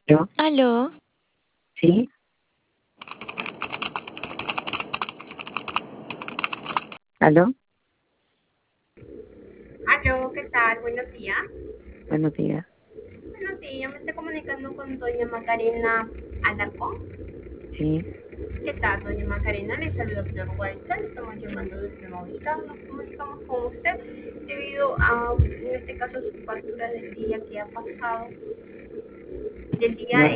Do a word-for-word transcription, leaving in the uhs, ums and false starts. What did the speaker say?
¿Yo? Aló, ¿Sí? ¿Aló? Aló, ¿qué tal? Buenos días. Buenos días. Buenos días, me estoy comunicando con doña Macarena Alarcón. Sí. ¿Qué tal, doña Macarena? Le saludo Flor Walter, estamos llamando desde Movistar, nos comunicamos con usted debido a, en este caso, su factura del día que ha pasado, del día No,